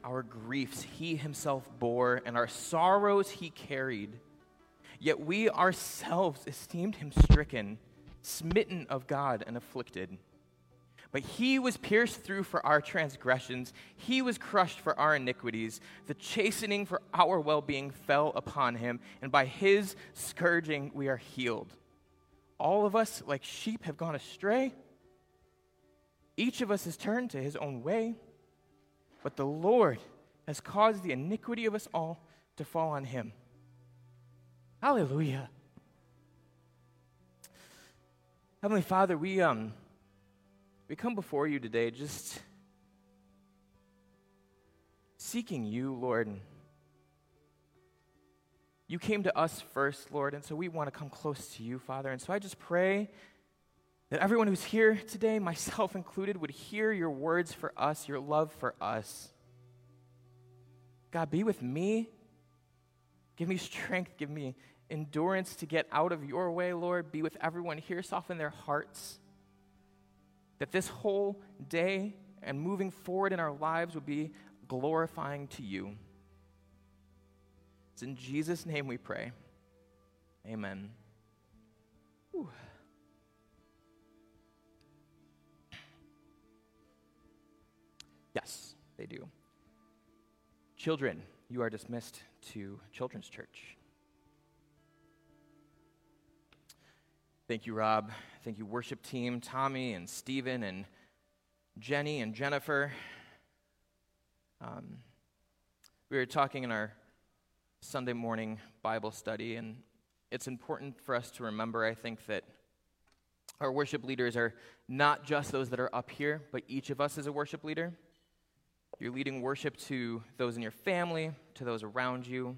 our griefs he himself bore, and our sorrows he carried. Yet we ourselves esteemed him stricken, smitten of God, and afflicted. But he was pierced through for our transgressions. He was crushed for our iniquities. The chastening for our well-being fell upon him, and by his scourging we are healed. All of us, like sheep, have gone astray. Each of us has turned to his own way. But the Lord has caused the iniquity of us all to fall on him. Hallelujah. Heavenly Father, we come before you today just seeking you, Lord. You came to us first, Lord, and so we want to come close to you, Father. And so I just pray that everyone who's here today, myself included, would hear your words for us, your love for us. God, be with me. Give me strength. Give me endurance to get out of your way, Lord. Be with everyone here. Soften their hearts. That this whole day and moving forward in our lives would be glorifying to you. It's in Jesus' name we pray. Amen. Whew. Yes, they do. Children, you are dismissed to Children's Church. Thank you, Rob. Thank you, worship team, Tommy and Stephen and Jenny and Jennifer. We were talking in our Sunday morning Bible study, and it's important for us to remember, I think, that our worship leaders are not just those that are up here, but each of us is a worship leader. You're leading worship to those in your family, to those around you.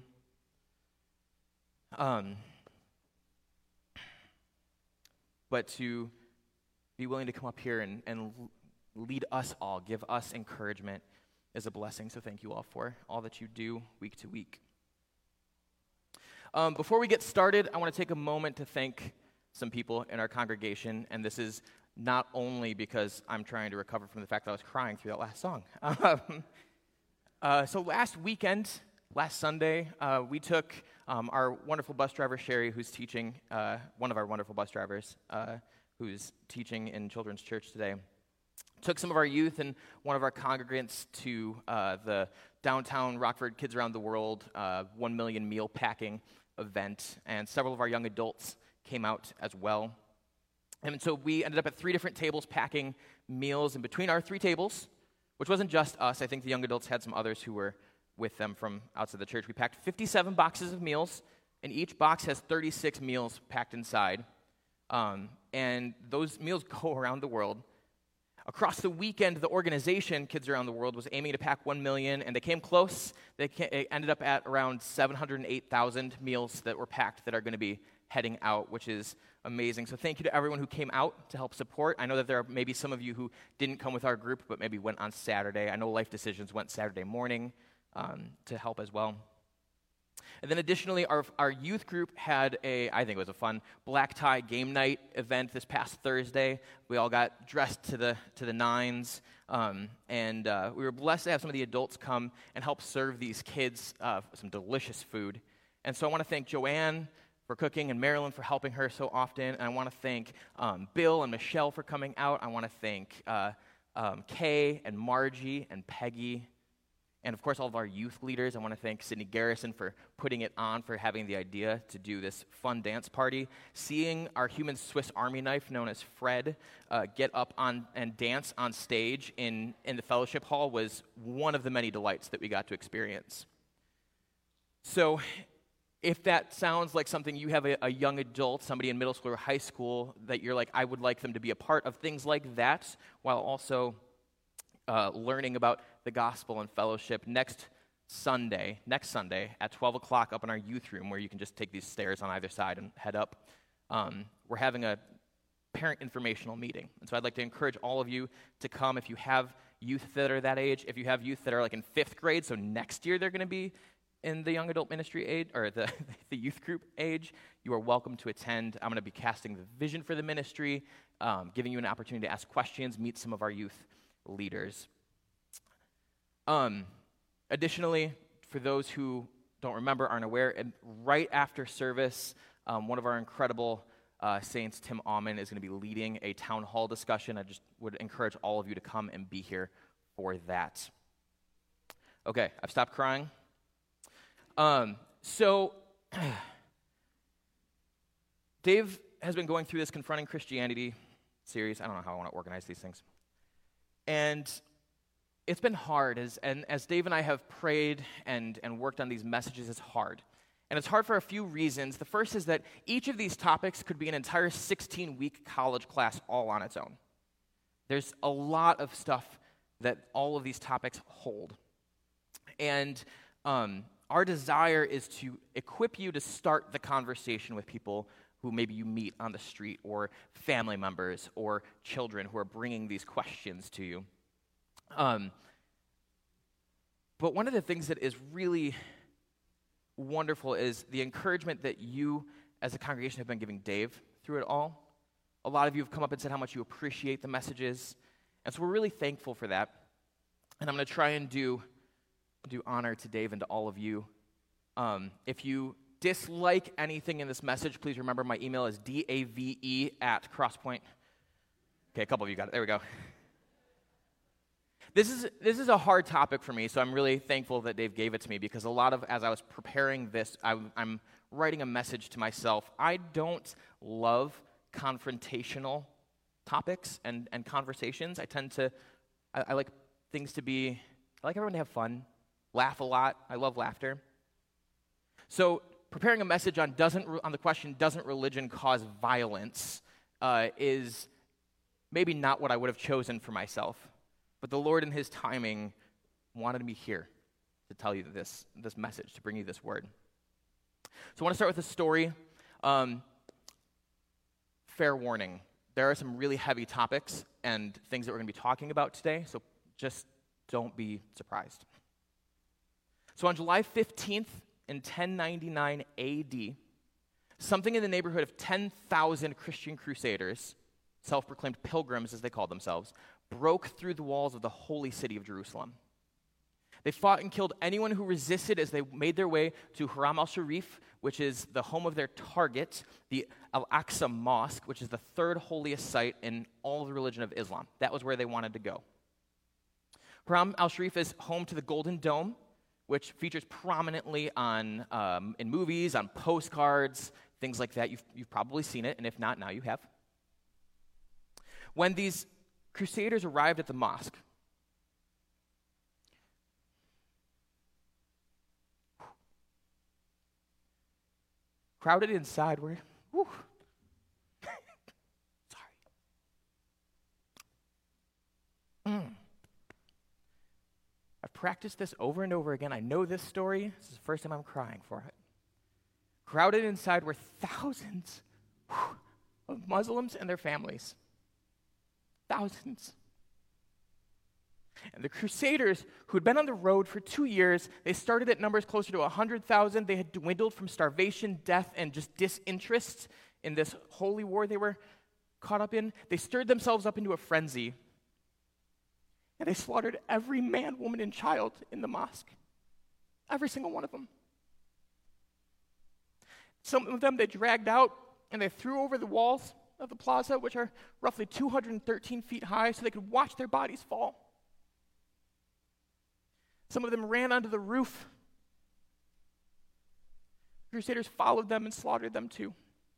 But to be willing to come up here and lead us all, give us encouragement is a blessing. So thank you all for all that you do week to week. Before we get started, I want to take a moment to thank some people in our congregation, and this is not only because I'm trying to recover from the fact that I was crying through that last song. So last Sunday, we took our wonderful bus driver, Sherry, who's teaching, one of our wonderful bus drivers, who's teaching in Children's Church today, took some of our youth and one of our congregants to the downtown Rockford Kids Around the World 1 million meal packing event, and several of our young adults came out as well. And so we ended up at 3 different tables packing meals, and between our 3 tables, which wasn't just us, I think the young adults had some others who were with them from outside the church, we packed 57 boxes of meals, and each box has 36 meals packed inside. And those meals go around the world. Across the weekend, the organization, Kids Around the World, was aiming to pack 1 million, and they came close. It ended up at around 708,000 meals that were packed that are going to be heading out, which is amazing. So thank you to everyone who came out to help support. I know that there are maybe some of you who didn't come with our group, but maybe went on Saturday. I know Life Decisions went Saturday morning to help as well. And then additionally, our youth group had I think it was a fun black tie game night event this past Thursday. We all got dressed to the nines, and we were blessed to have some of the adults come and help serve these kids some delicious food. And so I want to thank Joanne for cooking and Marilyn for helping her so often. And I want to thank Bill and Michelle for coming out. I want to thank Kay and Margie and Peggy. And, of course, all of our youth leaders. I want to thank Sydney Garrison for putting it on, for having the idea to do this fun dance party. Seeing our human Swiss Army knife, known as Fred, get up on and dance on stage in the fellowship hall was one of the many delights that we got to experience. So if that sounds like something you have a young adult, somebody in middle school or high school, that you're like, I would like them to be a part of things like that, while also learning about the gospel and fellowship, next Sunday at 12 o'clock up in our youth room, where you can just take these stairs on either side and head up, we're having a parent informational meeting. And so I'd like to encourage all of you to come if you have youth that are that age, if you have youth that are like in 5th grade, so next year they're going to be in the young adult ministry age, or the youth group age, you are welcome to attend. I'm going to be casting the vision for the ministry, giving you an opportunity to ask questions, meet some of our youth leaders. Additionally, for those who don't remember, aren't aware, and right after service, one of our incredible saints, Tim Aumann, is going to be leading a town hall discussion. I just would encourage all of you to come and be here for that. Okay, I've stopped crying. So Dave has been going through this Confronting Christianity series. I don't know how I want to organize these things. And it's been hard, as Dave and I have prayed and worked on these messages, it's hard. And it's hard for a few reasons. The first is that each of these topics could be an entire 16-week college class all on its own. There's a lot of stuff that all of these topics hold. And our desire is to equip you to start the conversation with people who maybe you meet on the street, or family members, or children who are bringing these questions to you. But one of the things that is really wonderful is the encouragement that you as a congregation have been giving Dave through it all. A lot of you have come up and said how much you appreciate the messages, and so we're really thankful for that. And I'm going to try and do honor to Dave and to all of you. If you dislike anything in this message, please remember my email is dave@crosspoint. Okay, a couple of you got it. There we go. This is a hard topic for me, so I'm really thankful that Dave gave it to me, because as I was preparing this, I'm writing a message to myself. I don't love confrontational topics and conversations. I like things to be, I like everyone to have fun, laugh a lot. I love laughter. So preparing a message on the question, doesn't religion cause violence, is maybe not what I would have chosen for myself. But the Lord in his timing wanted me here to tell you this message, to bring you this word. So I want to start with a story. Fair warning, there are some really heavy topics and things that we're going to be talking about today, so just don't be surprised. So on July 15th in 1099 AD, something in the neighborhood of 10,000 Christian crusaders, self-proclaimed pilgrims as they called themselves, broke through the walls of the holy city of Jerusalem. They fought and killed anyone who resisted as they made their way to Haram al-Sharif, which is the home of their target, the Al-Aqsa Mosque, which is the third holiest site in all of the religion of Islam. That was where they wanted to go. Haram al-Sharif is home to the Golden Dome, which features prominently in movies, on postcards, things like that. You've probably seen it, and if not, now you have. When these Crusaders arrived at the mosque, crowded inside were, sorry. I've practiced this over and over again. I know this story. This is the first time I'm crying for it. Crowded inside were thousands of Muslims and their families. Thousands. And the Crusaders, who had been on the road for 2 years, they started at numbers closer to 100,000. They had dwindled from starvation, death, and just disinterest in this holy war they were caught up in. They stirred themselves up into a frenzy, and they slaughtered every man, woman, and child in the mosque. Every single one of them. Some of them they dragged out, and they threw over the walls of the plaza, which are roughly 213 feet high, so they could watch their bodies fall. Some of them ran onto the roof. The Crusaders followed them and slaughtered them too.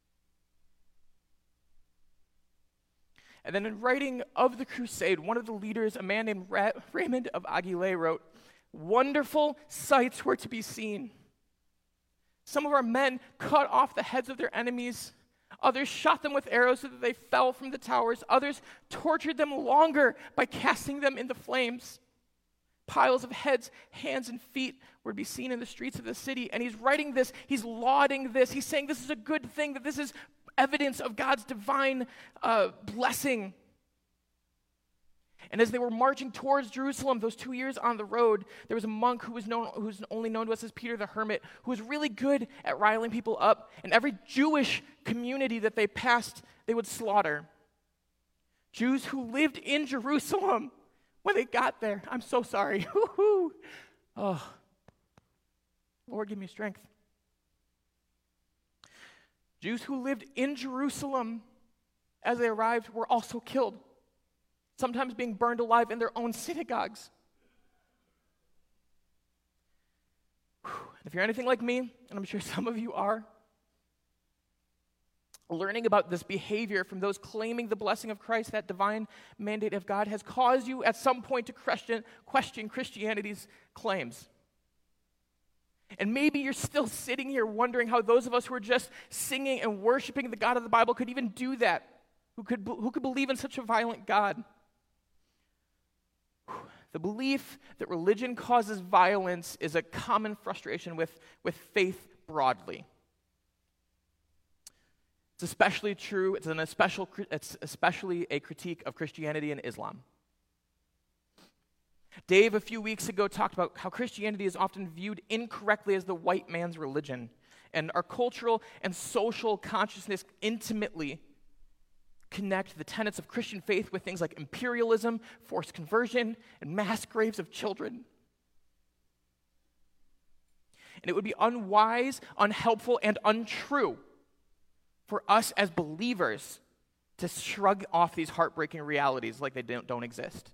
And then in writing of the crusade, one of the leaders, a man named Raymond of Aguilera, wrote, "Wonderful sights were to be seen. Some of our men cut off the heads of their enemies. Others shot them with arrows so that they fell from the towers. Others tortured them longer by casting them in the flames. Piles of heads, hands, and feet were to be seen in the streets of the city." And he's writing this, he's lauding this, he's saying this is a good thing, that this is evidence of God's divine blessing. And as they were marching towards Jerusalem, those 2 years on the road, there was a monk who's only known to us as Peter the Hermit, who was really good at riling people up. And every Jewish community that they passed, they would slaughter. Jews who lived in Jerusalem when they got there. I'm so sorry. Oh, Lord, give me strength. Jews who lived in Jerusalem as they arrived were also killed, sometimes being burned alive in their own synagogues. If you're anything like me, and I'm sure some of you are, learning about this behavior from those claiming the blessing of Christ, that divine mandate of God, has caused you at some point to question Christianity's claims. And maybe you're still sitting here wondering how those of us who are just singing and worshiping the God of the Bible could even do that, who could believe in such a violent God. The belief that religion causes violence is a common frustration with faith broadly. It's especially true, it's especially a critique of Christianity and Islam. Dave, a few weeks ago, talked about how Christianity is often viewed incorrectly as the white man's religion, and our cultural and social consciousness intimately connect the tenets of Christian faith with things like imperialism, forced conversion, and mass graves of children. And it would be unwise, unhelpful, and untrue for us as believers to shrug off these heartbreaking realities like they don't exist.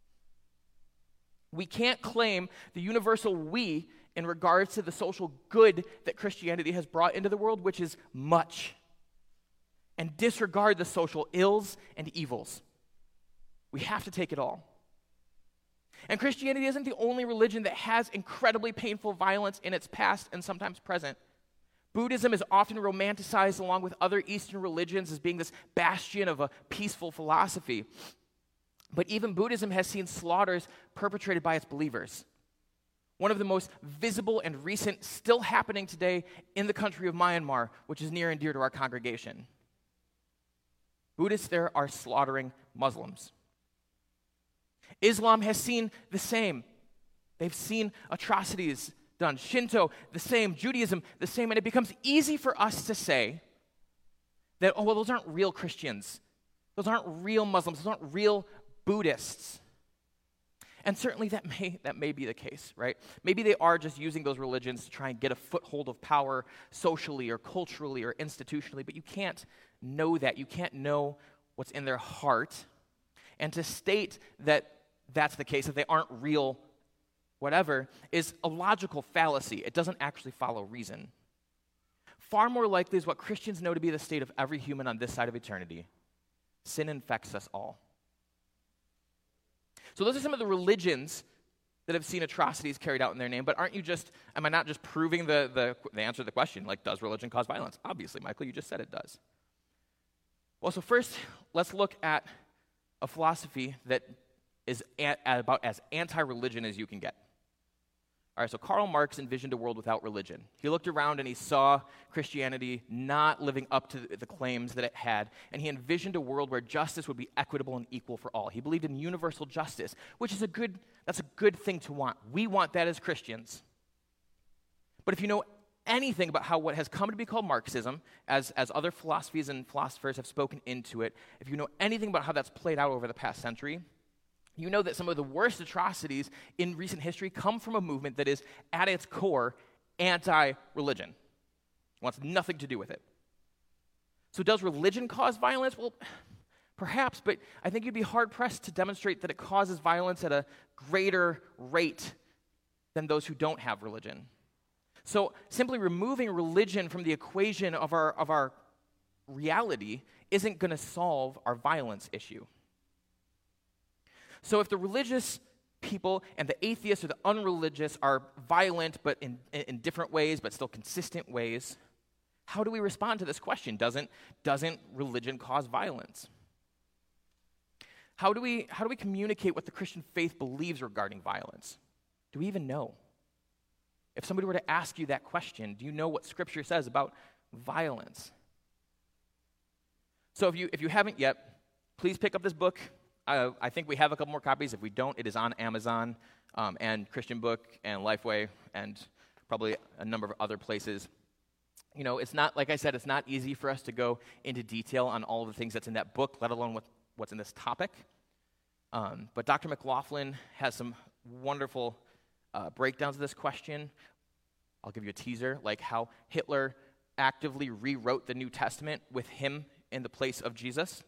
We can't claim the universal we in regards to the social good that Christianity has brought into the world, which is much, and disregard the social ills and evils. We have to take it all. And Christianity isn't the only religion that has incredibly painful violence in its past and sometimes present. Buddhism is often romanticized along with other Eastern religions as being this bastion of a peaceful philosophy. But even Buddhism has seen slaughters perpetrated by its believers. One of the most visible and recent, still happening today in the country of Myanmar, which is near and dear to our congregation. Buddhists there are slaughtering Muslims. Islam has seen the same. They've seen atrocities done. Shinto, the same. Judaism, the same. And it becomes easy for us to say that, oh, well, those aren't real Christians. Those aren't real Muslims. Those aren't real Buddhists. And certainly that may be the case, right? Maybe they are just using those religions to try and get a foothold of power socially or culturally or institutionally, but you can't know that. You can't know what's in their heart. And to state that that's the case, that they aren't real whatever, is a logical fallacy. It doesn't actually follow reason. Far more likely is what Christians know to be the state of every human on this side of eternity. Sin infects us all. So those are some of the religions that have seen atrocities carried out in their name, but am I not just proving the answer to the question, like, does religion cause violence? Obviously, Michael, you just said it does. Well, so first, let's look at a philosophy that is about as anti-religion as you can get. All right, so Karl Marx envisioned a world without religion. He looked around and he saw Christianity not living up to the claims that it had, and he envisioned a world where justice would be equitable and equal for all. He believed in universal justice, which is that's a good thing to want. We want that as Christians. But if you know anything about what has come to be called Marxism, as other philosophies and philosophers have spoken into it, if you know anything about how that's played out over the past century, you know that some of the worst atrocities in recent history come from a movement that is, at its core, anti-religion. It wants nothing to do with it. So does religion cause violence? Well, perhaps, but I think you'd be hard-pressed to demonstrate that it causes violence at a greater rate than those who don't have religion. So simply removing religion from the equation of our reality isn't going to solve our violence issue. So if the religious people and the atheists or the unreligious are violent but in different ways but still consistent ways, how do we respond to this question? Doesn't religion cause violence? How do we communicate what the Christian faith believes regarding violence? Do we even know? If somebody were to ask you that question, do you know what Scripture says about violence? So if you haven't yet, please pick up this book. I think we have a couple more copies. If we don't, it is on Amazon and Christian Book and Lifeway and probably a number of other places. You know, it's not, like I said, it's not easy for us to go into detail on all of the things that's in that book, let alone what's in this topic. But Dr. McLaughlin has some wonderful breakdowns of this question. I'll give you a teaser, like how Hitler actively rewrote the New Testament with him in the place of Jesus.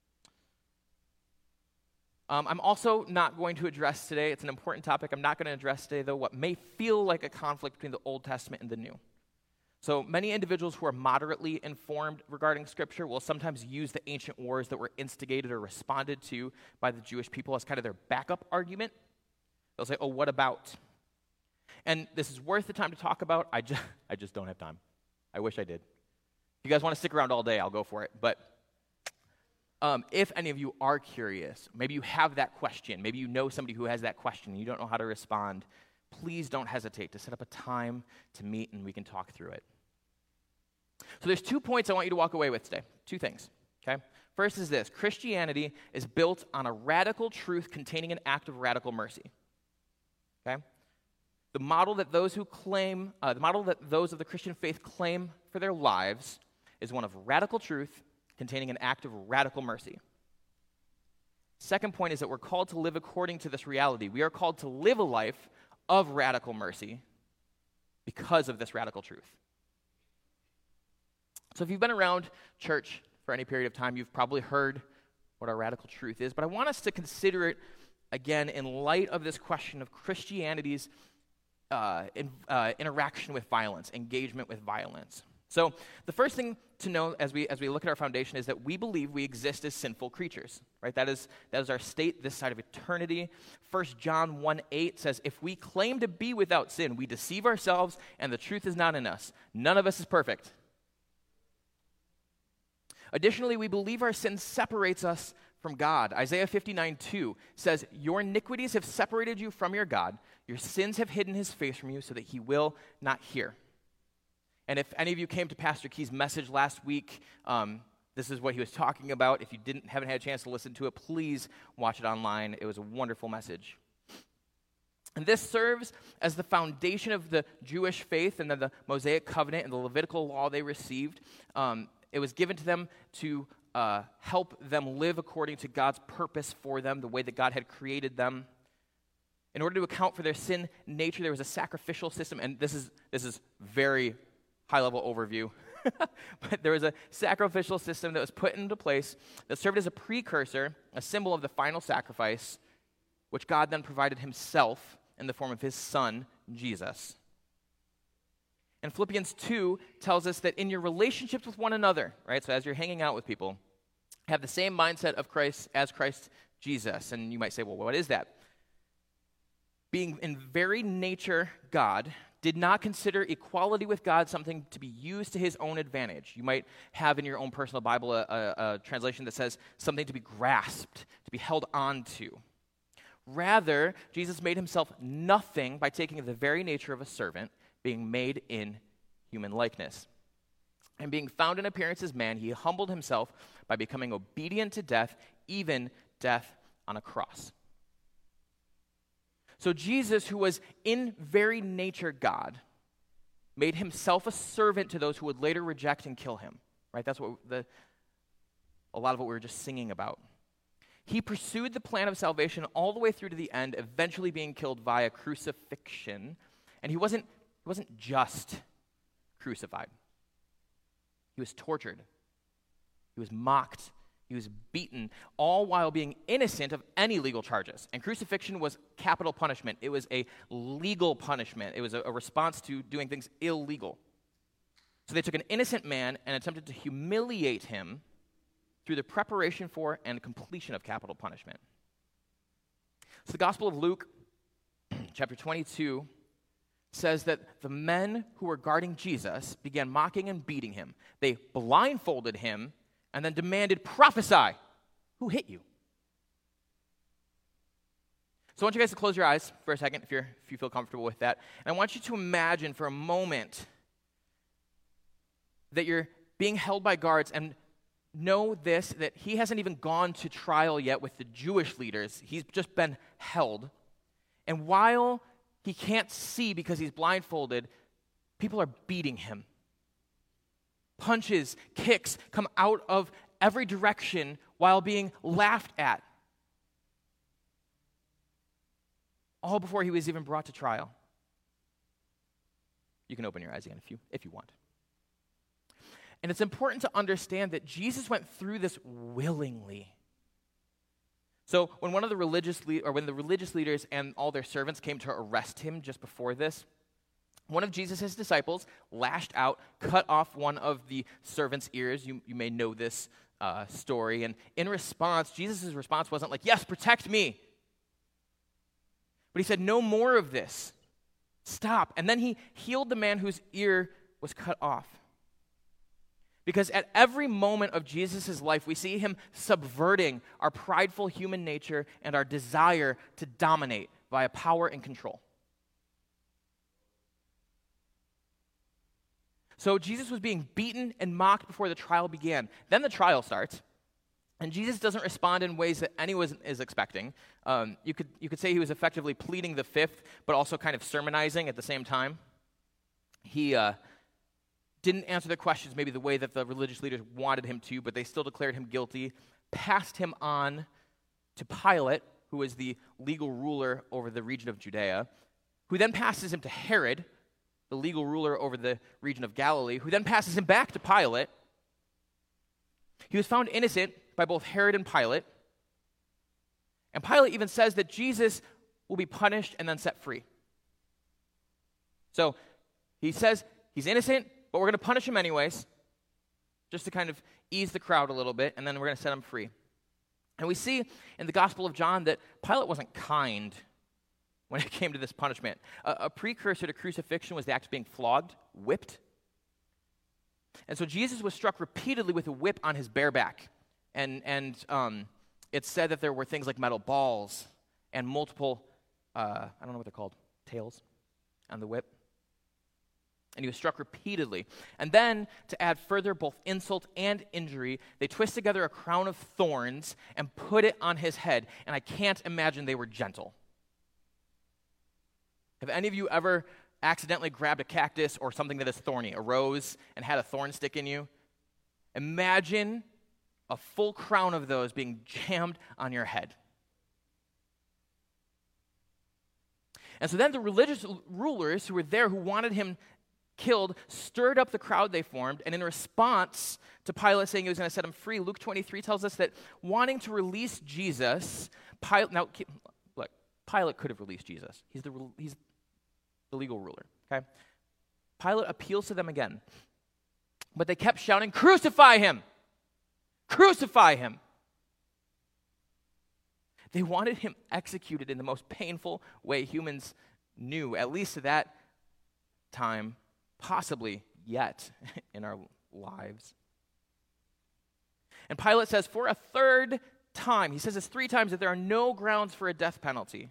I'm also not going to address today, it's an important topic, I'm not going to address today, though, what may feel like a conflict between the Old Testament and the New. So many individuals who are moderately informed regarding Scripture will sometimes use the ancient wars that were instigated or responded to by the Jewish people as kind of their backup argument. They'll say, oh, what about? And this is worth the time to talk about. I just don't have time. I wish I did. If you guys want to stick around all day, I'll go for it. But if any of you are curious, maybe you have that question, maybe you know somebody who has that question and you don't know how to respond, please don't hesitate to set up a time to meet and we can talk through it. So there's 2 points I want you to walk away with today. 2 things, okay? First is this: Christianity is built on a radical truth containing an act of radical mercy, okay? The model that those of the Christian faith claim for their lives is one of radical truth containing an act of radical mercy. Second point is that we're called to live according to this reality. We are called to live a life of radical mercy because of this radical truth. So if you've been around church for any period of time, you've probably heard what our radical truth is, but I want us to consider it again in light of this question of Christianity's interaction with violence, engagement with violence. So the first thing to know as we look at our foundation is that we believe we exist as sinful creatures, right? That is our state this side of eternity. 1 John 1:8 says, if we claim to be without sin, we deceive ourselves and the truth is not in us. None of us is perfect. Additionally, we believe our sin separates us from God. Isaiah 59:2 says, your iniquities have separated you from your God. Your sins have hidden his face from you so that he will not hear. And if any of you came to Pastor Key's message last week, this is what he was talking about. If you haven't had a chance to listen to it, please watch it online. It was a wonderful message. And this serves as the foundation of the Jewish faith and then the Mosaic covenant and the Levitical law they received. It was given to them to help them live according to God's purpose for them, the way that God had created them. In order to account for their sin nature, there was a sacrificial system, and this is very high-level overview. But there was a sacrificial system that was put into place that served as a precursor, a symbol of the final sacrifice, which God then provided himself in the form of his son, Jesus. And Philippians 2 tells us that in your relationships with one another, right, so as you're hanging out with people, have the same mindset of Christ as Christ Jesus. And you might say, well, what is that? Being in very nature God, did not consider equality with God something to be used to his own advantage. You might have in your own personal Bible a translation that says something to be grasped, to be held on to. Rather, Jesus made himself nothing by taking the very nature of a servant, being made in human likeness. And being found in appearance as man, he humbled himself by becoming obedient to death, even death on a cross. So Jesus, who was in very nature God, made himself a servant to those who would later reject and kill him. Right? That's what a lot of what we were just singing about. He pursued the plan of salvation all the way through to the end, eventually being killed via crucifixion. And he wasn't just crucified. He was tortured. He was mocked. He was beaten, all while being innocent of any legal charges. And crucifixion was capital punishment. It was a legal punishment. It was a response to doing things illegal. So they took an innocent man and attempted to humiliate him through the preparation for and completion of capital punishment. So the Gospel of Luke, chapter 22, says that the men who were guarding Jesus began mocking and beating him. They blindfolded him and then demanded, prophesy. Who hit you? So I want you guys to close your eyes for a second if you feel comfortable with that. And I want you to imagine for a moment that you're being held by guards, and know this, that he hasn't even gone to trial yet with the Jewish leaders. He's just been held. And while he can't see because he's blindfolded, people are beating him. Punches, kicks come out of every direction while being laughed at. all before he was even brought to trial. You can open your eyes again if you want. And it's important to understand that Jesus went through this willingly. So when the religious leaders and all their servants came to arrest him just before this, one of Jesus' disciples lashed out, cut off one of the servants' ears. You may know this story. And in response, Jesus' response wasn't like, yes, protect me. But he said, no more of this. Stop. And then he healed the man whose ear was cut off. Because at every moment of Jesus' life, we see him subverting our prideful human nature and our desire to dominate via power and control. So Jesus was being beaten and mocked before the trial began. Then the trial starts, and Jesus doesn't respond in ways that anyone is expecting. You could say he was effectively pleading the fifth, but also kind of sermonizing at the same time. He didn't answer the questions maybe the way that the religious leaders wanted him to, but they still declared him guilty, passed him on to Pilate, who was the legal ruler over the region of Judea, who then passes him to Herod, the legal ruler over the region of Galilee, who then passes him back to Pilate. He was found innocent by both Herod and Pilate. And Pilate even says that Jesus will be punished and then set free. So he says he's innocent, but we're going to punish him anyways, just to kind of ease the crowd a little bit, and then we're going to set him free. And we see in the Gospel of John that Pilate wasn't kind when it came to this punishment. A precursor to crucifixion was the act of being flogged, whipped. And so Jesus was struck repeatedly with a whip on his bare back. And it's said that there were things like metal balls and multiple, I don't know what they're called, tails on the whip. And he was struck repeatedly. And then, to add further both insult and injury, they twist together a crown of thorns and put it on his head. And I can't imagine they were gentle. Have any of you ever accidentally grabbed a cactus or something that is thorny, a rose, and had a thorn stick in you? Imagine a full crown of those being jammed on your head. And so then the religious rulers who were there, who wanted him killed, stirred up the crowd they formed, and in response to Pilate saying he was going to set him free, Luke 23 tells us that wanting to release Jesus, Pilate could have released Jesus. He's the legal ruler, okay? Pilate appeals to them again, but they kept shouting, "Crucify him! Crucify him!" They wanted him executed in the most painful way humans knew, at least at that time, possibly yet in our lives. And Pilate says for a third time, he says this 3 times, that there are no grounds for a death penalty.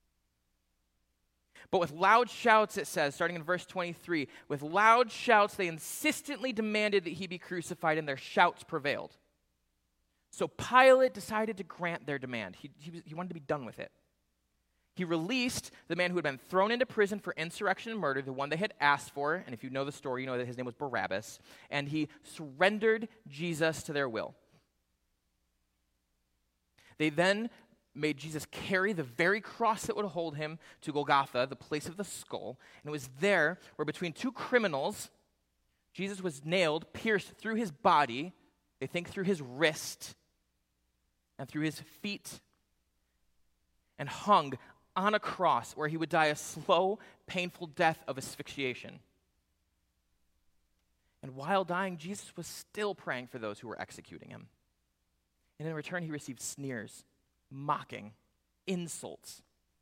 But with loud shouts, it says, starting in verse 23, with loud shouts they insistently demanded that he be crucified, and their shouts prevailed. So Pilate decided to grant their demand. He wanted to be done with it. He released the man who had been thrown into prison for insurrection and murder, the one they had asked for, and if you know the story, you know that his name was Barabbas, and he surrendered Jesus to their will. They then made Jesus carry the very cross that would hold him to Golgotha, the place of the skull, and it was there where between 2 criminals, Jesus was nailed, pierced through his body, they think through his wrist, and through his feet, and hung on a cross where he would die a slow, painful death of asphyxiation. And while dying, Jesus was still praying for those who were executing him. And in return, he received sneers, mocking, insults.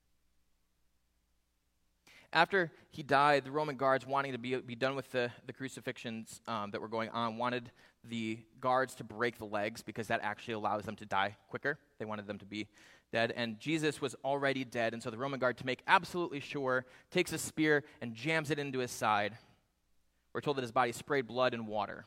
After he died, the Roman guards, wanting to be done with the crucifixions that were going on, wanted the guards to break the legs because that actually allows them to die quicker. They wanted them to be dead, and Jesus was already dead, and so the Roman guard, to make absolutely sure, takes a spear and jams it into his side. We're told that his body sprayed blood and water.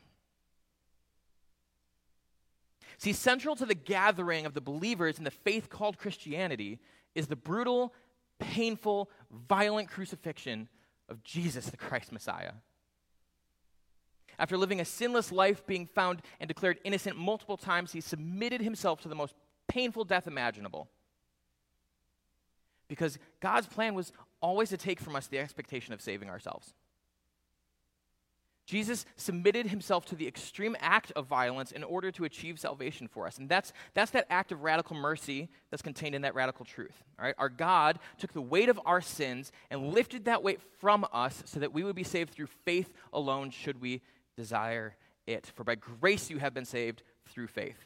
See, central to the gathering of the believers in the faith called Christianity is the brutal, painful, violent crucifixion of Jesus, the Christ Messiah. After living a sinless life, being found and declared innocent multiple times, he submitted himself to the most painful death imaginable. Because God's plan was always to take from us the expectation of saving ourselves. Jesus submitted himself to the extreme act of violence in order to achieve salvation for us. And that's that act of radical mercy that's contained in that radical truth. All right? Our God took the weight of our sins and lifted that weight from us so that we would be saved through faith alone should we desire it. For by grace you have been saved through faith.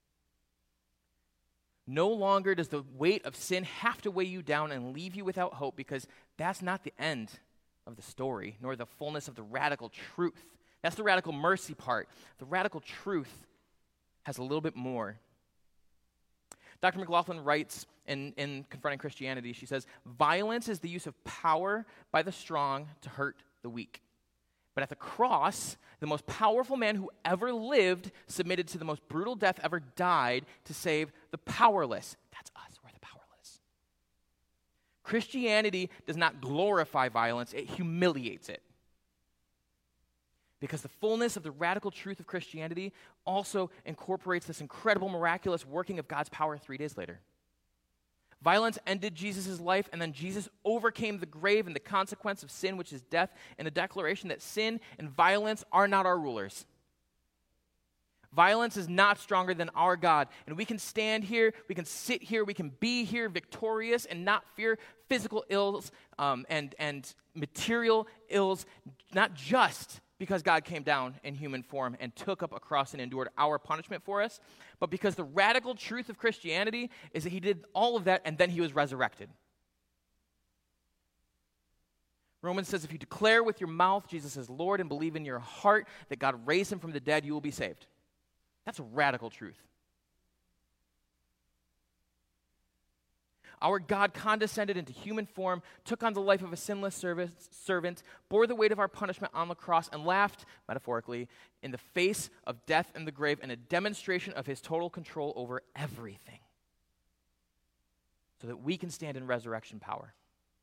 No longer does the weight of sin have to weigh you down and leave you without hope, because that's not the end of the story, nor the fullness of the radical truth. That's the radical mercy part. The radical truth has a little bit more. Dr. McLaughlin writes in Confronting Christianity, she says, violence is the use of power by the strong to hurt the weak. But at the cross, the most powerful man who ever lived submitted to the most brutal death ever died to save the powerless. That's us, we're the powerless. Christianity does not glorify violence, it humiliates it. Because the fullness of the radical truth of Christianity also incorporates this incredible, miraculous working of God's power 3 days later. Violence ended Jesus' life, and then Jesus overcame the grave and the consequence of sin, which is death, in a declaration that sin and violence are not our rulers. Violence is not stronger than our God, and we can stand here, we can sit here, we can be here victorious and not fear physical ills and material ills, not just because God came down in human form and took up a cross and endured our punishment for us, but because the radical truth of Christianity is that he did all of that and then he was resurrected. Romans says if you declare with your mouth Jesus is Lord and believe in your heart that God raised him from the dead, you will be saved. That's a radical truth. Our God condescended into human form, took on the life of a sinless servant, bore the weight of our punishment on the cross, and laughed, metaphorically, in the face of death and the grave in a demonstration of his total control over everything, so that we can stand in resurrection power.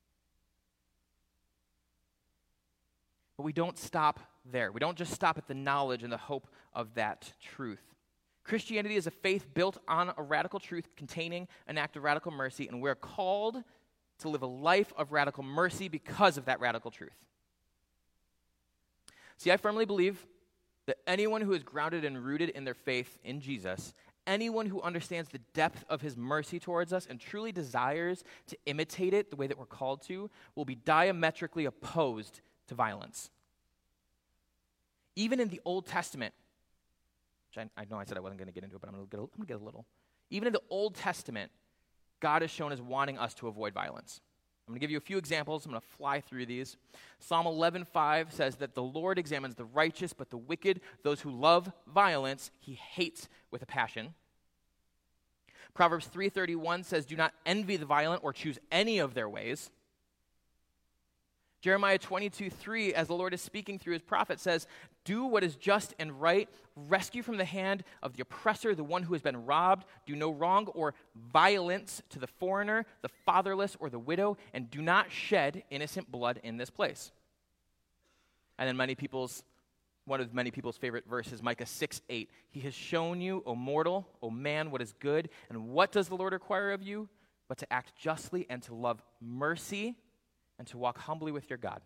But we don't stop there. We don't just stop at the knowledge and the hope of that truth. Christianity is a faith built on a radical truth containing an act of radical mercy, and we're called to live a life of radical mercy because of that radical truth. See, I firmly believe that anyone who is grounded and rooted in their faith in Jesus, anyone who understands the depth of his mercy towards us and truly desires to imitate it the way that we're called to, will be diametrically opposed to violence. Even in the Old Testament, which I know I said I wasn't going to get into it, but I'm going to get a little. Even in the Old Testament, God is shown as wanting us to avoid violence. I'm going to give you a few examples. I'm going to fly through these. Psalm 11:5 says that the Lord examines the righteous, but the wicked, those who love violence, he hates with a passion. Proverbs 3:31 says, do not envy the violent or choose any of their ways. Jeremiah 22:3, as the Lord is speaking through his prophet, says, do what is just and right, rescue from the hand of the oppressor the one who has been robbed, do no wrong or violence to the foreigner, the fatherless, or the widow, and do not shed innocent blood in this place. And then one of many people's favorite verses, Micah 6:8, he has shown you, O mortal, O man, what is good, and what does the Lord require of you? But to act justly and to love mercy and to walk humbly with your God.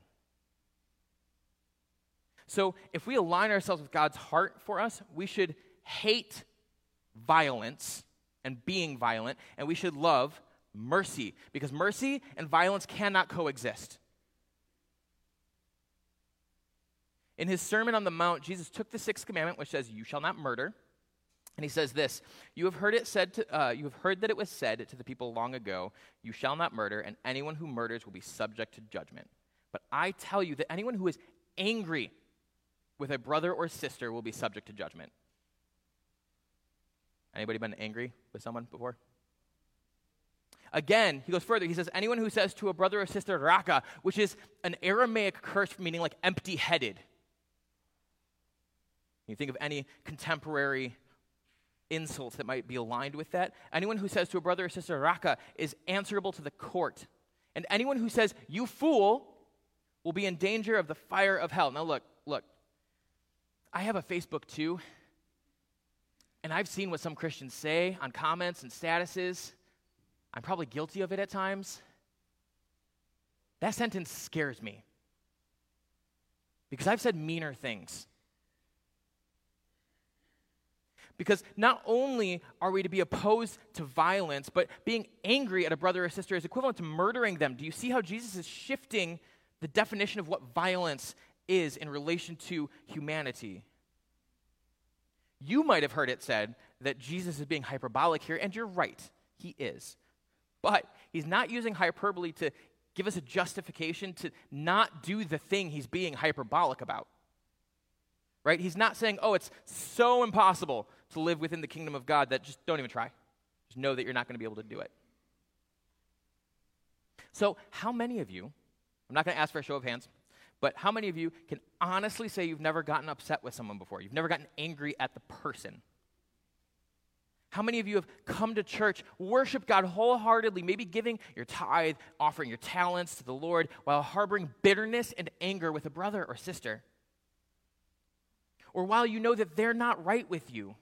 So if we align ourselves with God's heart for us, we should hate violence and being violent, and we should love mercy, because mercy and violence cannot coexist. In his Sermon on the Mount, Jesus took the sixth commandment, which says, you shall not murder, and he says this, you have heard that it was said to the people long ago, you shall not murder, and anyone who murders will be subject to judgment. But I tell you that anyone who is angry with a brother or sister will be subject to judgment. Anybody been angry with someone before? Again, he goes further. He says, anyone who says to a brother or sister, raka, which is an Aramaic curse meaning like empty-headed. You think of any contemporary insults that might be aligned with that. Anyone who says to a brother or sister, raka, is answerable to the court. And anyone who says, you fool, will be in danger of the fire of hell. Now look. I have a Facebook too, and I've seen what some Christians say on comments and statuses. I'm probably guilty of it at times. That sentence scares me because I've said meaner things. Because not only are we to be opposed to violence, but being angry at a brother or sister is equivalent to murdering them. Do you see how Jesus is shifting the definition of what violence is in relation to humanity? You might have heard it said that Jesus is being hyperbolic here, and you're right, he is. But he's not using hyperbole to give us a justification to not do the thing he's being hyperbolic about. Right? He's not saying, oh, it's so impossible to live within the kingdom of God that just don't even try. Just know that you're not going to be able to do it. So how many of you, I'm not going to ask for a show of hands, but how many of you can honestly say you've never gotten upset with someone before? You've never gotten angry at the person? How many of you have come to church, worshiped God wholeheartedly, maybe giving your tithe, offering your talents to the Lord, while harboring bitterness and anger with a brother or sister? Or while you know that they're not right with you?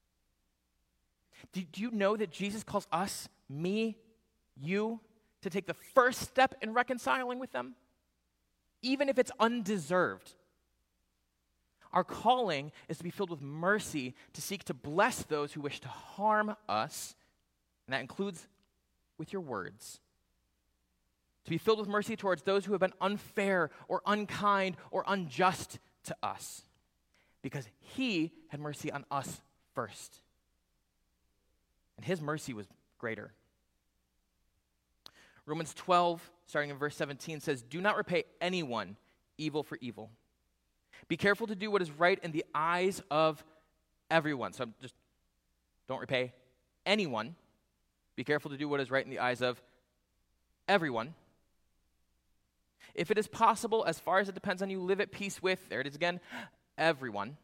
Do you know that Jesus calls us, me, you, to take the first step in reconciling with them? Even if it's undeserved. Our calling is to be filled with mercy, to seek to bless those who wish to harm us, and that includes with your words. To be filled with mercy towards those who have been unfair or unkind or unjust to us, because he had mercy on us first. And his mercy was greater. Romans 12, starting in verse 17, says, "Do not repay anyone evil for evil. Be careful to do what is right in the eyes of everyone." So just don't repay anyone. Be careful to do what is right in the eyes of everyone. If it is possible, as far as it depends on you, live at peace with, there it is again, everyone.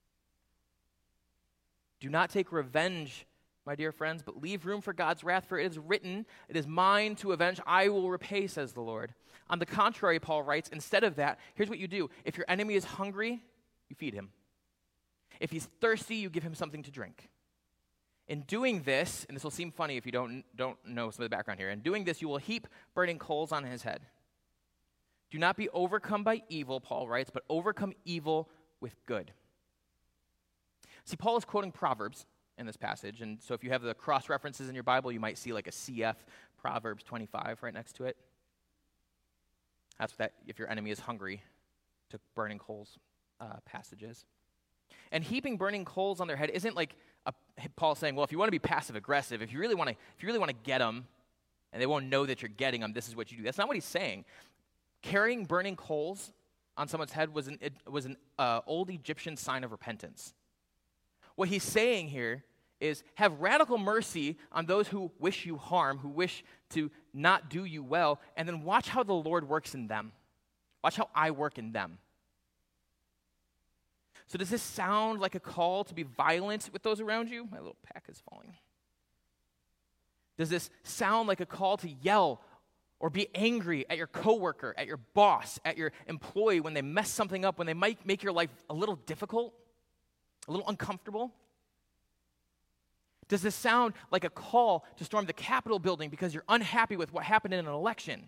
Do not take revenge, my dear friends, but leave room for God's wrath, for it is written, "It is mine to avenge, I will repay," says the Lord. On the contrary, Paul writes, instead of that, here's what you do. If your enemy is hungry, you feed him. If he's thirsty, you give him something to drink. In doing this, and this will seem funny if you don't know some of the background here, in doing this, you will heap burning coals on his head. Do not be overcome by evil, Paul writes, but overcome evil with good. See, Paul is quoting Proverbs in this passage, and so if you have the cross references in your Bible, you might see like a CF, Proverbs 25 right next to it. That's what that, if your enemy is hungry, to burning coals passages. And heaping burning coals on their head isn't like Paul saying, well, if you want to be passive aggressive, if you really want to get them, and they won't know that you're getting them, this is what you do. That's not what he's saying. Carrying burning coals on someone's head was an old Egyptian sign of repentance. What he's saying here is have radical mercy on those who wish you harm, who wish to not do you well, and then watch how the Lord works in them. Watch how I work in them. So does this sound like a call to be violent with those around you? My little pack is falling. Does this sound like a call to yell or be angry at your coworker, at your boss, at your employee when they mess something up, when they might make your life a little difficult? A little uncomfortable? Does this sound like a call to storm the Capitol building because you're unhappy with what happened in an election?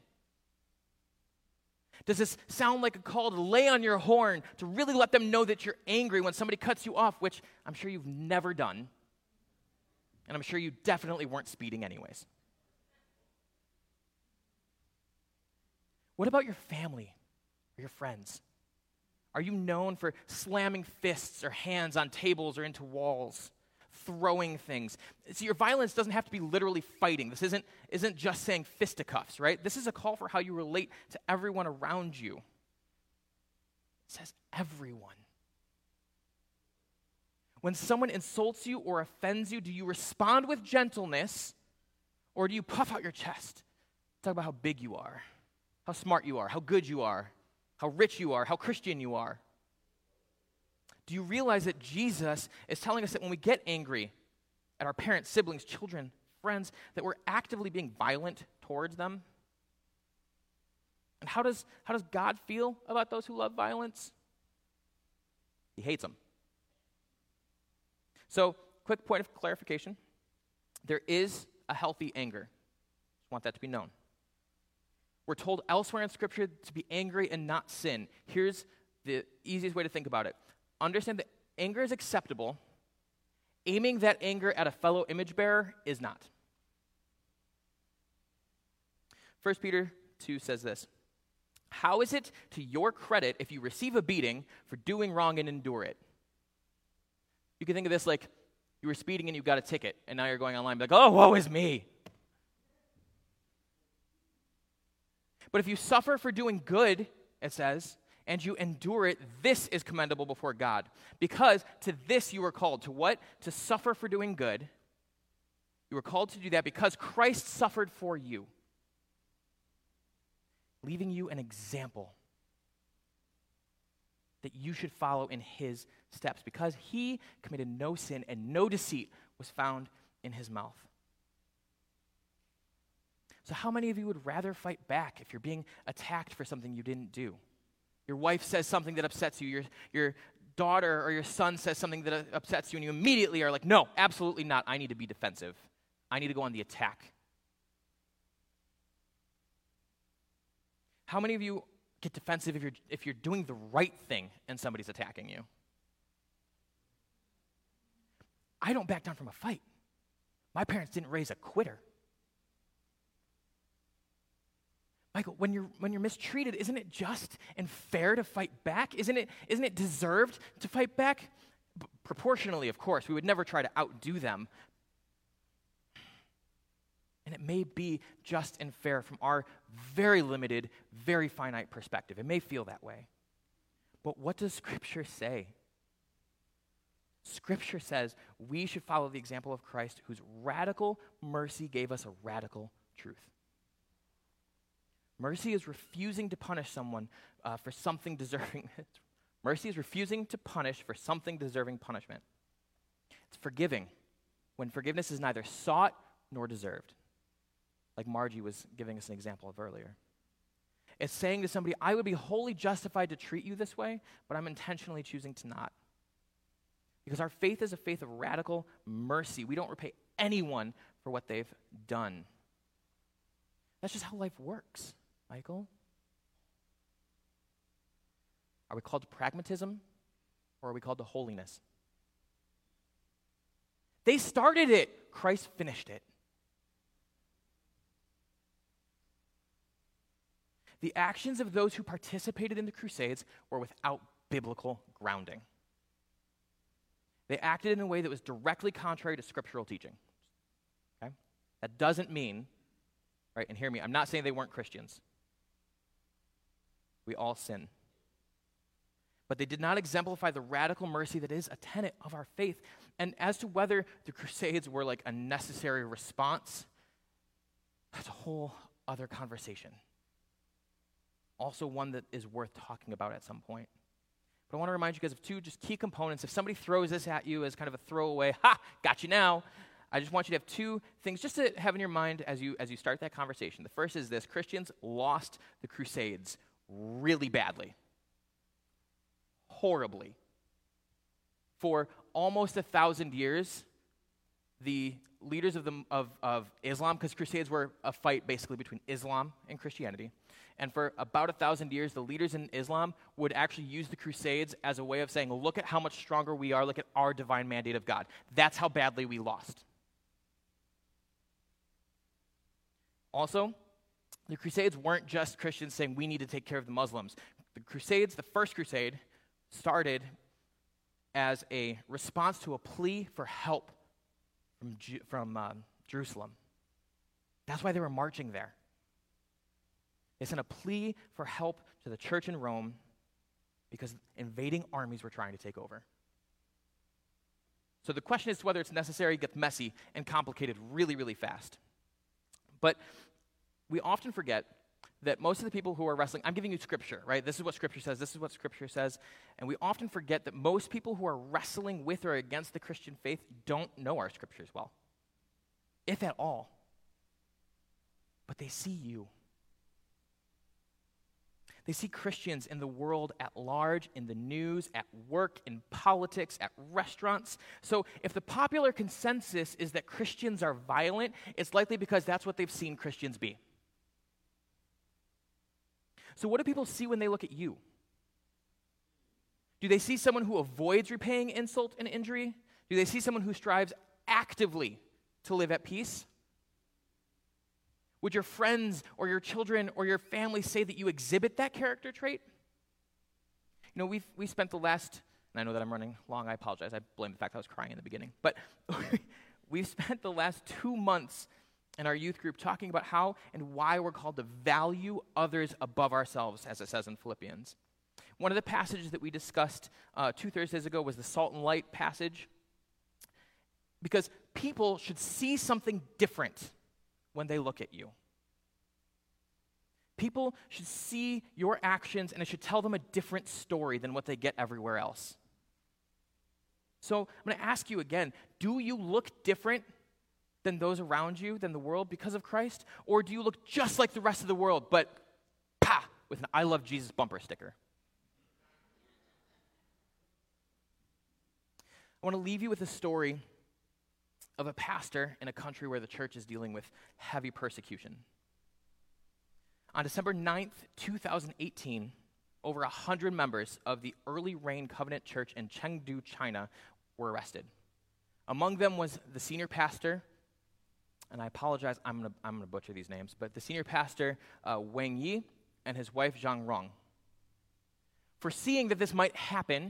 Does this sound like a call to lay on your horn, to really let them know that you're angry when somebody cuts you off, which I'm sure you've never done, and I'm sure you definitely weren't speeding anyways? What about your family or your friends? Are you known for slamming fists or hands on tables or into walls, throwing things? See, your violence doesn't have to be literally fighting. This isn't just saying fisticuffs, right? This is a call for how you relate to everyone around you. It says everyone. When someone insults you or offends you, do you respond with gentleness or do you puff out your chest? Talk about how big you are, how smart you are, how good you are, how rich you are, how Christian you are. Do you realize that Jesus is telling us that when we get angry at our parents, siblings, children, friends, that we're actively being violent towards them? And how does God feel about those who love violence? He hates them. So, quick point of clarification. There is a healthy anger. Just want that to be known. We're told elsewhere in Scripture to be angry and not sin. Here's the easiest way to think about it. Understand that anger is acceptable. Aiming that anger at a fellow image bearer is not. 1 Peter 2 says this, "How is it to your credit if you receive a beating for doing wrong and endure it?" You can think of this like you were speeding and you got a ticket, and now you're going online and be like, "Oh, woe is me." But if you suffer for doing good, it says, and you endure it, this is commendable before God. Because to this you were called. To what? To suffer for doing good. You were called to do that because Christ suffered for you, leaving you an example that you should follow in his steps, because he committed no sin and no deceit was found in his mouth. So how many of you would rather fight back if you're being attacked for something you didn't do? Your wife says something that upsets you. Your daughter or your son says something that upsets you, and you immediately are like, "No, absolutely not. I need to be defensive. I need to go on the attack." How many of you get defensive if you're doing the right thing and somebody's attacking you? I don't back down from a fight. My parents didn't raise a quitter. Michael, when you're mistreated, isn't it just and fair to fight back? Isn't it deserved to fight back? Proportionally, of course. We would never try to outdo them. And it may be just and fair from our very limited, very finite perspective. It may feel that way. But what does Scripture say? Scripture says we should follow the example of Christ, whose radical mercy gave us a radical truth. Mercy is refusing to punish someone for something deserving. Mercy is refusing to punish for something deserving punishment. It's forgiving when forgiveness is neither sought nor deserved, like Margie was giving us an example of earlier. It's saying to somebody, "I would be wholly justified to treat you this way, but I'm intentionally choosing to not." Because our faith is a faith of radical mercy. We don't repay anyone for what they've done. That's just how life works, Michael. Are we called to pragmatism, or are we called to holiness? They started it. Christ finished it. The actions of those who participated in the Crusades were without biblical grounding. They acted in a way that was directly contrary to scriptural teaching. Okay? That doesn't mean, right, and hear me, I'm not saying they weren't Christians. We all sin. But they did not exemplify the radical mercy that is a tenet of our faith. And as to whether the Crusades were like a necessary response, that's a whole other conversation. Also one that is worth talking about at some point. But I want to remind you guys of two just key components. If somebody throws this at you as kind of a throwaway, "Ha, got you now," I just want you to have two things just to have in your mind as you start that conversation. The first is this: Christians lost the Crusades really badly. Horribly. For almost 1,000 years, the leaders of Islam, because Crusades were a fight basically between Islam and Christianity, and for about 1,000 years, the leaders in Islam would actually use the Crusades as a way of saying, "Look at how much stronger we are, look at our divine mandate of God." That's how badly we lost. Also, the Crusades weren't just Christians saying, "We need to take care of the Muslims." The Crusades, the first Crusade, started as a response to a plea for help from Jerusalem. That's why they were marching there. They sent a plea for help to the church in Rome because invading armies were trying to take over. So the question is whether it's necessary, gets messy and complicated really, really fast. But we often forget that most of the people who are wrestling, I'm giving you scripture, right? This is what scripture says, this is what scripture says. And we often forget that most people who are wrestling with or against the Christian faith don't know our scriptures well, if at all. But they see you. They see Christians in the world at large, in the news, at work, in politics, at restaurants. So if the popular consensus is that Christians are violent, it's likely because that's what they've seen Christians be. So what do people see when they look at you? Do they see someone who avoids repaying insult and injury? Do they see someone who strives actively to live at peace? Would your friends or your children or your family say that you exhibit that character trait? You know, we spent the last, and I know that I'm running long, I apologize, I blame the fact I was crying in the beginning, but we've spent the last 2 months in our youth group talking about how and why we're called to value others above ourselves, as it says in Philippians. One of the passages that we discussed 2 Thursdays ago was the salt and light passage, because people should see something different when they look at you. People should see your actions, and it should tell them a different story than what they get everywhere else. So I'm going to ask you again, do you look different than those around you, than the world, because of Christ? Or do you look just like the rest of the world, but with an I love Jesus bumper sticker? I want to leave you with a story of a pastor in a country where the church is dealing with heavy persecution. On December 9th, 2018, over 100 members of the Early Rain Covenant Church in Chengdu, China, were arrested. Among them was the senior pastor, and I apologize, I'm gonna butcher these names, but the senior pastor, Wang Yi, and his wife, Zhang Rong. Foreseeing that this might happen,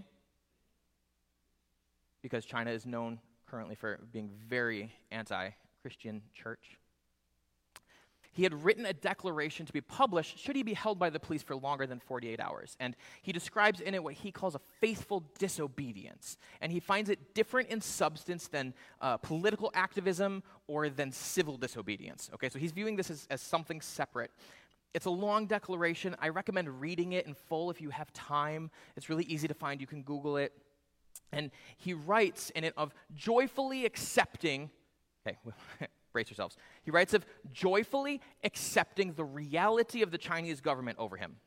because China is known currently for being very anti-Christian church, he had written a declaration to be published should he be held by the police for longer than 48 hours. And he describes in it what he calls a faithful disobedience. And he finds it different in substance than political activism or than civil disobedience. Okay, so he's viewing this as something separate. It's a long declaration. I recommend reading it in full if you have time. It's really easy to find. You can Google it. And he writes in it of joyfully accepting, okay, brace yourselves. He writes of joyfully accepting the reality of the Chinese government over him.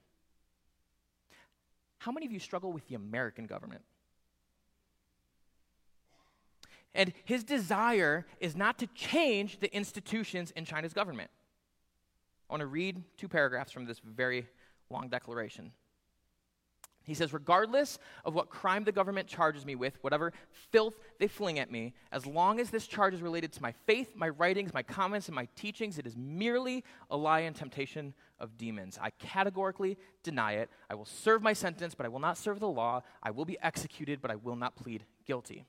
How many of you struggle with the American government? And his desire is not to change the institutions in China's government. I want to read 2 paragraphs from this very long declaration. He says, regardless of what crime the government charges me with, whatever filth they fling at me, as long as this charge is related to my faith, my writings, my comments, and my teachings, it is merely a lie and temptation of demons. I categorically deny it. I will serve my sentence, but I will not serve the law. I will be executed, but I will not plead guilty.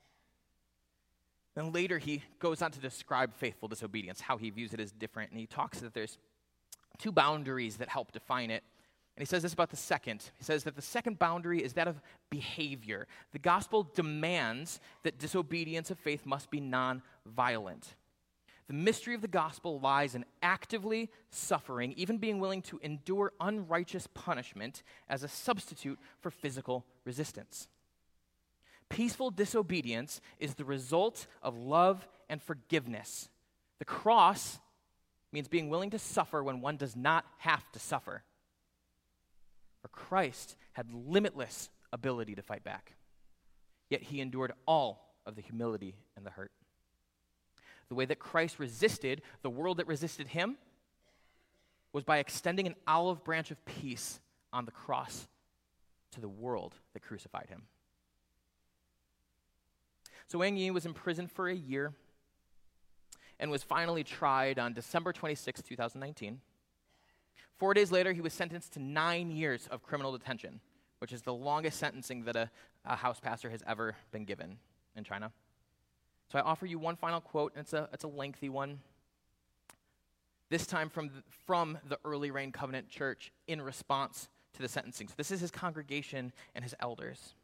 Then later he goes on to describe faithful disobedience, how he views it as different, and he talks that there's 2 boundaries that help define it. And he says this about the second. He says that the second boundary is that of behavior. The gospel demands that disobedience of faith must be non-violent. The mystery of the gospel lies in actively suffering, even being willing to endure unrighteous punishment as a substitute for physical resistance. Peaceful disobedience is the result of love and forgiveness. The cross means being willing to suffer when one does not have to suffer. For Christ had limitless ability to fight back, yet he endured all of the humility and the hurt. The way that Christ resisted the world that resisted him was by extending an olive branch of peace on the cross to the world that crucified him. So Wang Yi was in prison for a year and was finally tried on December 26, 2019. 4 days later, he was sentenced to 9 years of criminal detention, which is the longest sentencing that a house pastor has ever been given in China. So I offer you one final quote, and it's a lengthy one. This time from the Early Rain Covenant Church in response to the sentencing. So this is his congregation and his elders.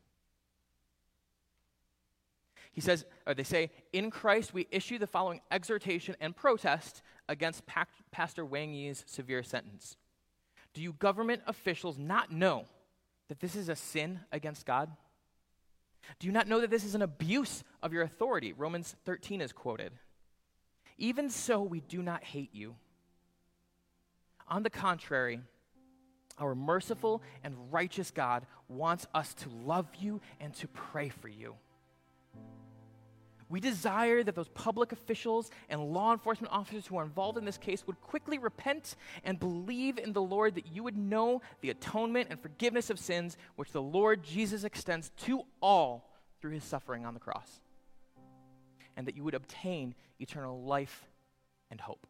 He says, or they say, in Christ we issue the following exhortation and protest against Pastor Wang Yi's severe sentence. Do you government officials not know that this is a sin against God? Do you not know that this is an abuse of your authority? Romans 13 is quoted. Even so, we do not hate you. On the contrary, our merciful and righteous God wants us to love you and to pray for you. We desire that those public officials and law enforcement officers who are involved in this case would quickly repent and believe in the Lord, that you would know the atonement and forgiveness of sins which the Lord Jesus extends to all through his suffering on the cross, and that you would obtain eternal life and hope.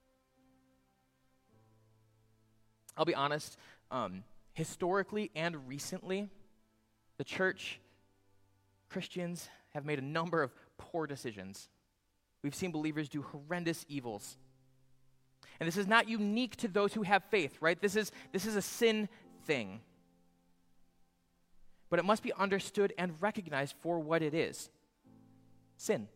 I'll be honest, historically and recently, the church, Christians, have made a number of poor decisions. We've seen believers do horrendous evils. And this is not unique to those who have faith, right? This is a sin thing. But it must be understood and recognized for what it is: sin.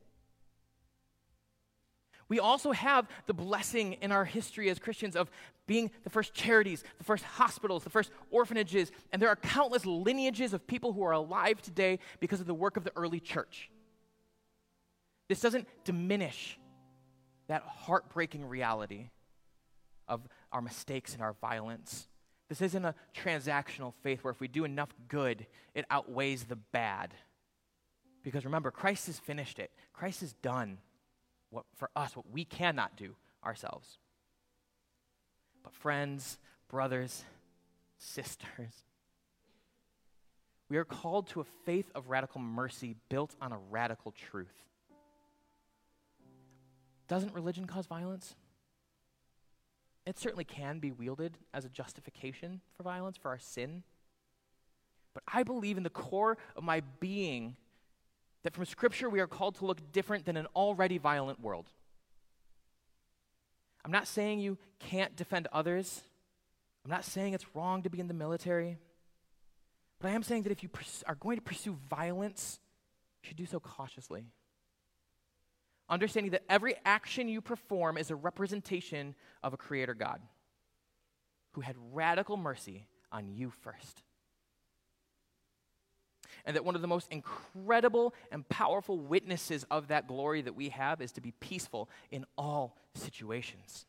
We also have the blessing in our history as Christians of being the first charities, the first hospitals, the first orphanages, and there are countless lineages of people who are alive today because of the work of the early church. This doesn't diminish that heartbreaking reality of our mistakes and our violence. This isn't a transactional faith where if we do enough good, it outweighs the bad. Because remember, Christ has finished it. Christ has done what we cannot do ourselves. But friends, brothers, sisters, we are called to a faith of radical mercy built on a radical truth. Doesn't religion cause violence? It certainly can be wielded as a justification for violence, for our sin. But I believe in the core of my being that from Scripture we are called to look different than an already violent world. I'm not saying you can't defend others. I'm not saying it's wrong to be in the military. But I am saying that if you are going to pursue violence, you should do so cautiously. Understanding that every action you perform is a representation of a Creator God who had radical mercy on you first. And that one of the most incredible and powerful witnesses of that glory that we have is to be peaceful in all situations.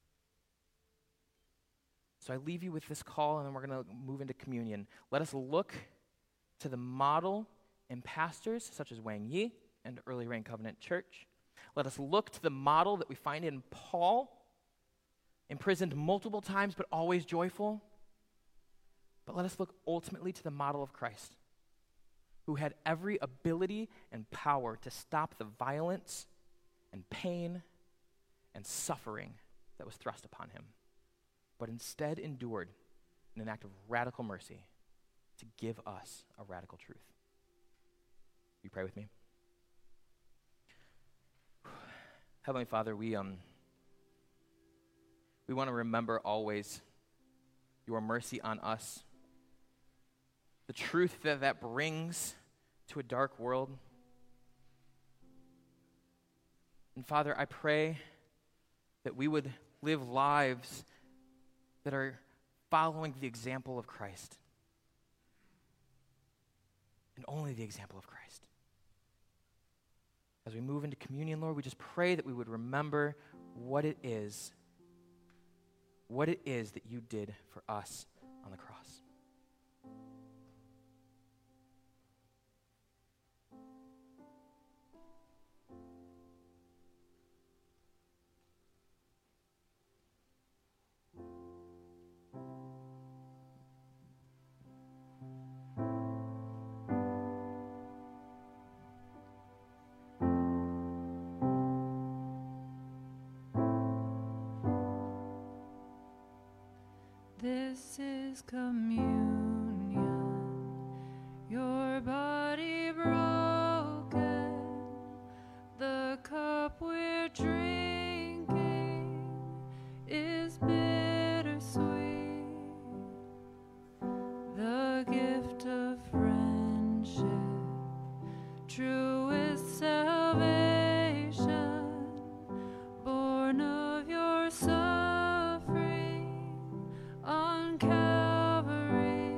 So I leave you with this call, and then we're going to move into communion. Let us look to the model in pastors such as Wang Yi and Early Rain Covenant Church. Let us look to the model that we find in Paul, imprisoned multiple times but always joyful. But let us look ultimately to the model of Christ, who had every ability and power to stop the violence and pain and suffering that was thrust upon him, but instead endured in an act of radical mercy to give us a radical truth. You pray with me? Heavenly Father, we want to remember always your mercy on us, the truth that brings to a dark world. And Father, I pray that we would live lives that are following the example of Christ, and only the example of Christ. As we move into communion, Lord, we just pray that we would remember what it is that you did for us on the cross. This is communion, your body broken, the cup we're drinking is bittersweet, the gift of friendship, truest salvation, born of your suffering on Calvary.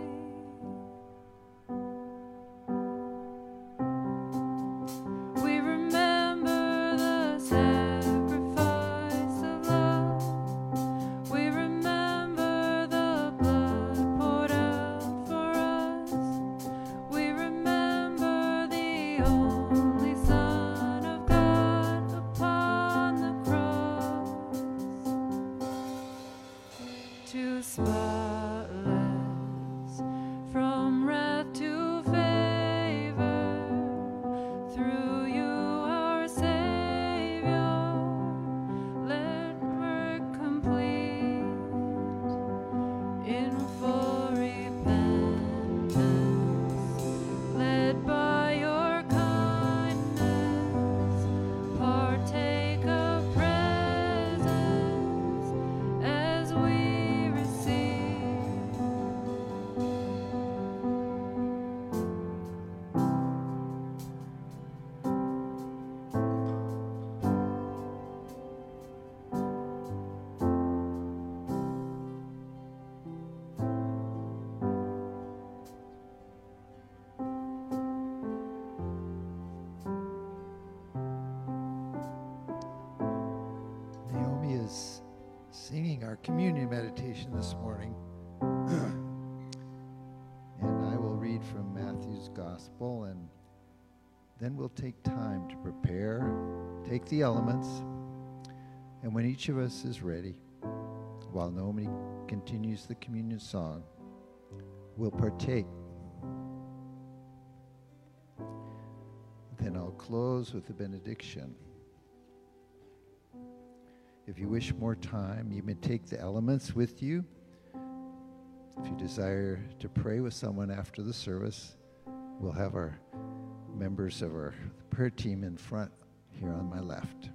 our communion meditation this morning. And I will read from Matthew's Gospel, and then we'll take time to prepare, take the elements, and when each of us is ready, while Naomi continues the communion song, we'll partake. Then I'll close with the benediction. If you wish more time, you may take the elements with you. If you desire to pray with someone after the service, we'll have our members of our prayer team in front here on my left.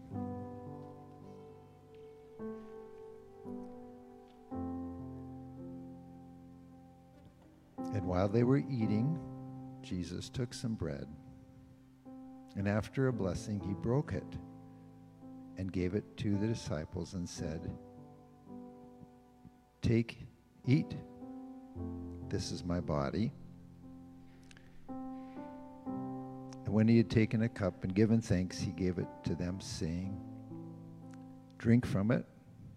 And while they were eating, Jesus took some bread, and after a blessing, he broke it and gave it to the disciples and said, "Take, eat, this is my body." And when he had taken a cup and given thanks, he gave it to them, saying, "Drink from it,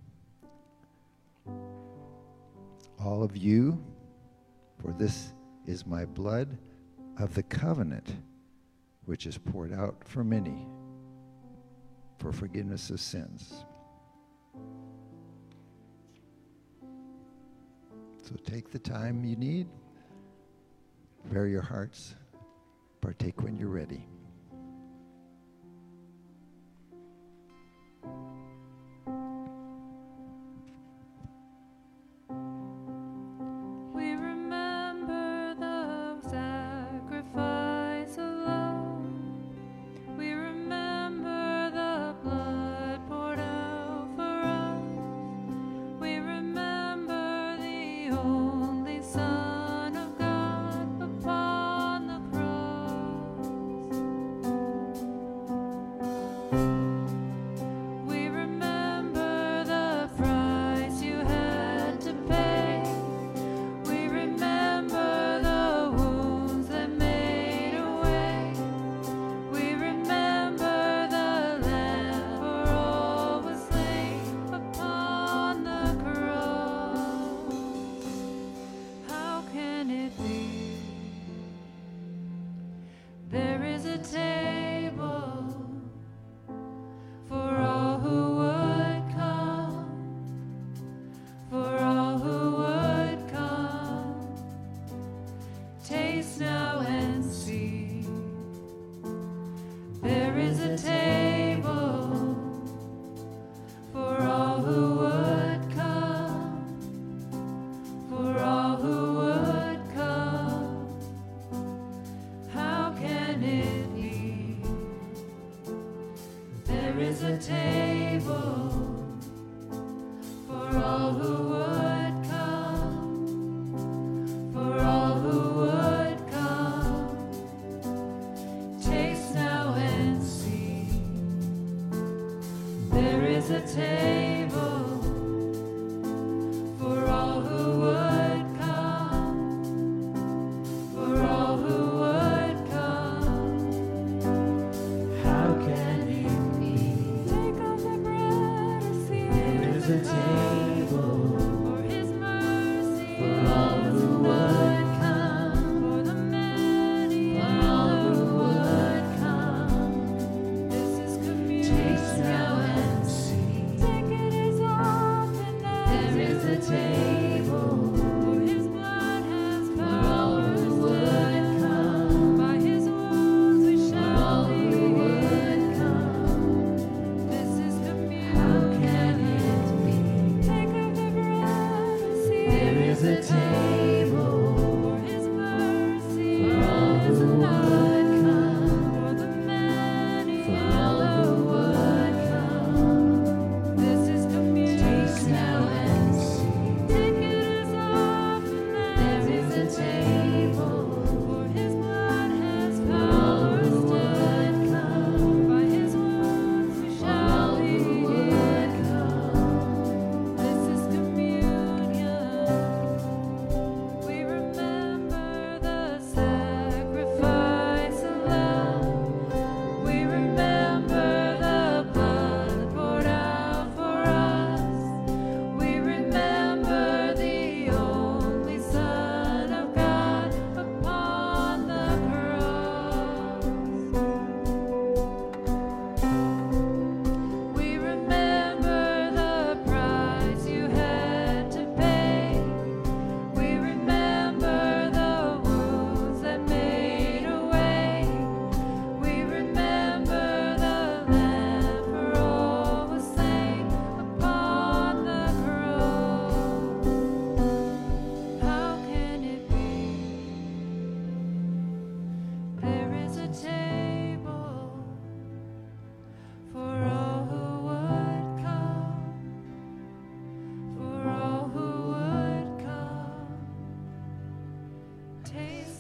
all of you, for this is my blood of the covenant, which is poured out for many for forgiveness of sins." So take the time you need, prepare your hearts, partake when you're ready. We remember the sacrifice of love. We remember the blood poured out for us. We remember the only Son of God upon the cross. We remember the price you had to pay. We remember the wounds that made a way. We remember the Lamb for all was slain upon the cross. How can it be? There is a table for all who would come, for all who would come. Taste now and see. There is a table for all who would come, for all who would come. How can it be? There is a table for all who would come, for all who would come.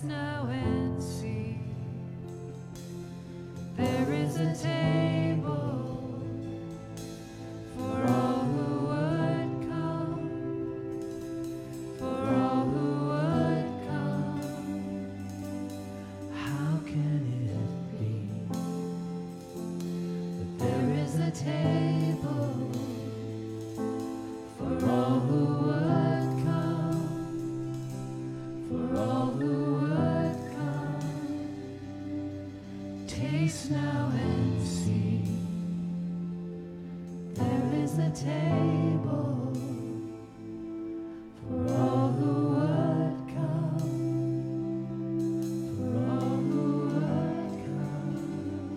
Taste now and see. There is a table for all who would come, for all who would come. How can it be that there is a table for all who would come, for all who would come? Taste now and see. There is a table for all who would come, for all who would come.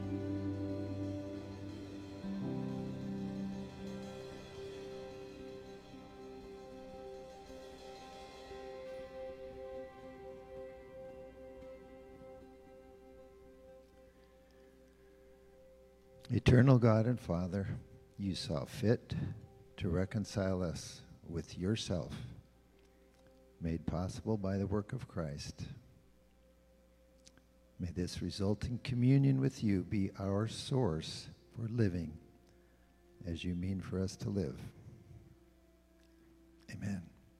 Eternal God and Father, you saw fit to reconcile us with yourself, made possible by the work of Christ. May this resulting communion with you be our source for living as you mean for us to live. Amen.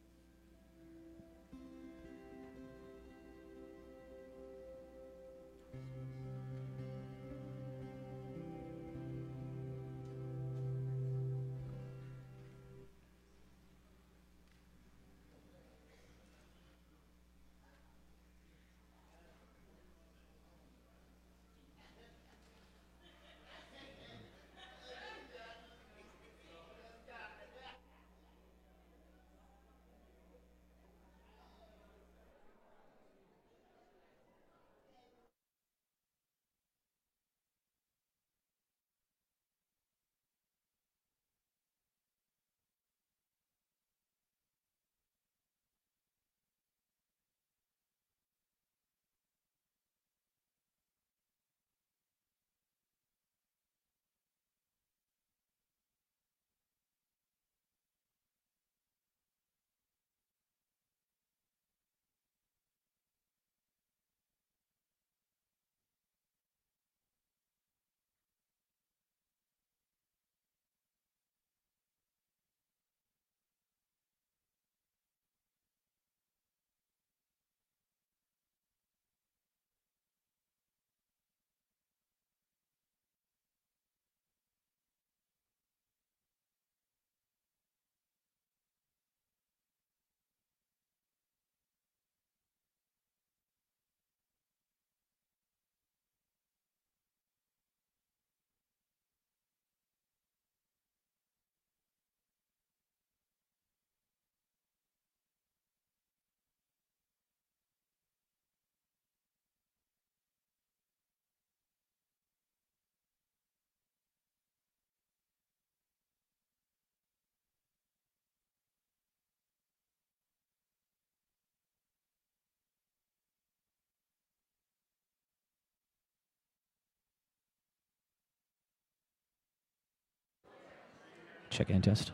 Check in test.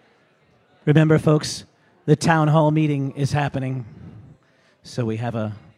Remember, folks, the town hall meeting is happening. So we have a